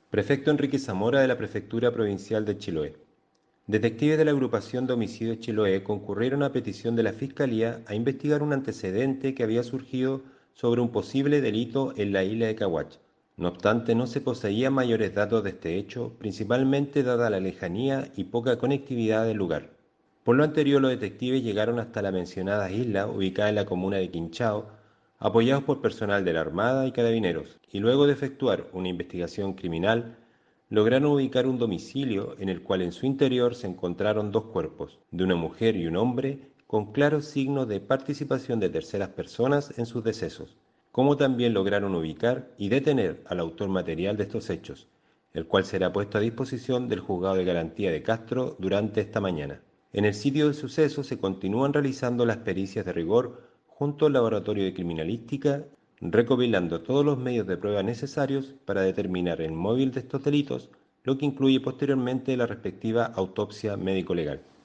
Prefecto Enrique Zamora de la Prefectura Provincial de Chiloé. Detectives de la agrupación de homicidios Chiloé concurrieron a petición de la Fiscalía a investigar un antecedente que había surgido sobre un posible delito en la isla de Cahuach. No obstante, no se poseían mayores datos de este hecho, principalmente dada la lejanía y poca conectividad del lugar. Por lo anterior, los detectives llegaron hasta la mencionada isla, ubicada en la comuna de Quinchao, apoyados por personal de la Armada y Carabineros, y luego de efectuar una investigación criminal, lograron ubicar un domicilio en el cual en su interior se encontraron dos cuerpos, de una mujer y un hombre, con claros signos de participación de terceras personas en sus decesos, como también lograron ubicar y detener al autor material de estos hechos, el cual será puesto a disposición del Juzgado de Garantía de Castro durante esta mañana. En el sitio del suceso se continúan realizando las pericias de rigor junto al Laboratorio de Criminalística, recopilando todos los medios de prueba necesarios para determinar el móvil de estos delitos, lo que incluye posteriormente la respectiva autopsia médico-legal.